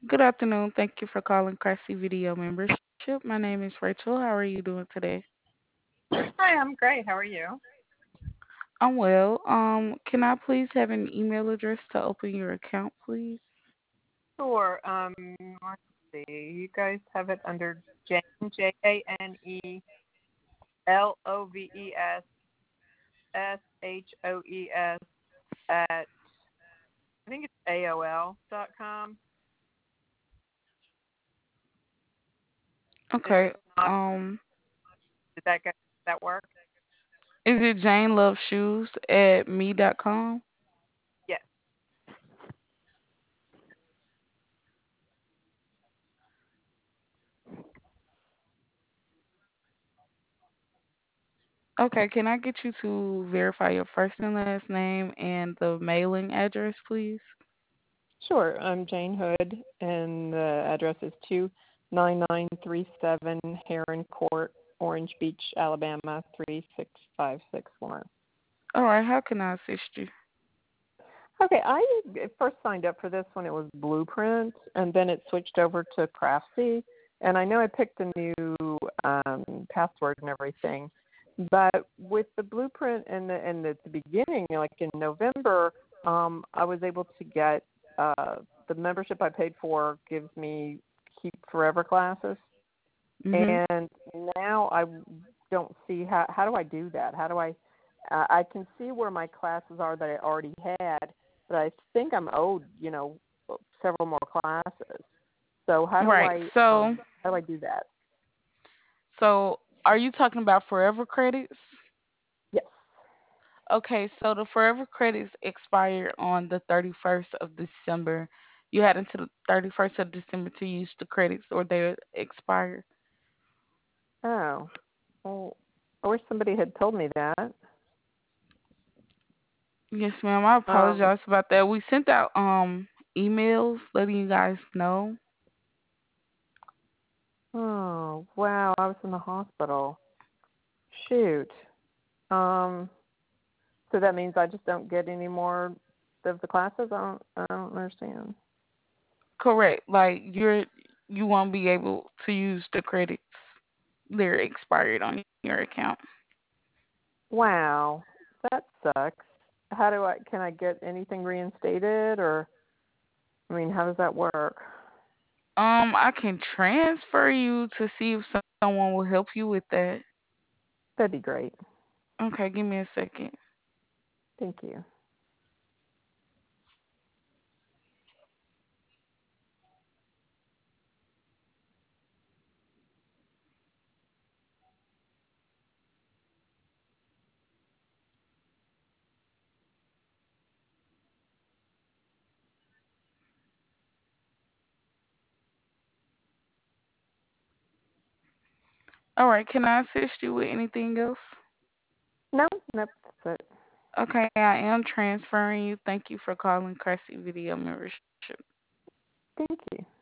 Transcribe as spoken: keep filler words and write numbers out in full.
Good afternoon. Thank you for calling Cressy Video Membership. My name is Rachel. How are you doing today? Hi, I'm great. How are you? I'm well. Um, can I please have an email address to open your account, please? Sure. Um, let's see. You guys have it under Jane, J A N E L O V E S S H O E S at I think it's A O L dot com. If Okay. not, Um, did that get that work? is it Jane Love Shoes at me dot com? Yes. Okay. Can I get you to verify your first and last name and the mailing address, please? Sure. I'm Jane Hood, and the address is two nine nine three seven Heron Court, Orange Beach, Alabama three six five six one. All right. How can I assist you? Okay, I first signed up for this when it was Blueprint, and then it switched over to Craftsy. And I know I picked a new um, password and everything, but with the Blueprint and the and at the beginning, like in November, um, I was able to get uh, the membership I paid for gives me Keep Forever classes, Mhm. and now I don't see how how do I do that? How do I uh, I can see where my classes are that I already had, but I think I'm owed, you know, several more classes. So how do Right. I So, um how do I do that? so are you talking about Forever credits? Yes. Okay, so the forever credits expire on the thirty-first of December. You had until the thirty-first of December to use the credits or they expire. Oh. Well, I wish somebody had told me that. Yes, ma'am. I Um. apologize about that. We sent out um emails letting you guys know. Oh wow, I was in the hospital. Shoot. Um. So that means I just don't get any more of the classes. I don't. I don't understand. Correct. Like you're you won't be able to use the credits. They're expired on your account. Wow, that sucks. How do I? Can I get anything reinstated, or I mean, how does that work? Um, I can transfer you to see if someone will help you with that. That'd be great. Okay, give me a second. Thank you. All right, can I assist you with anything else? No, nope, that's it. Okay, I am transferring you. Thank you for calling Cressy Video Membership. Thank you.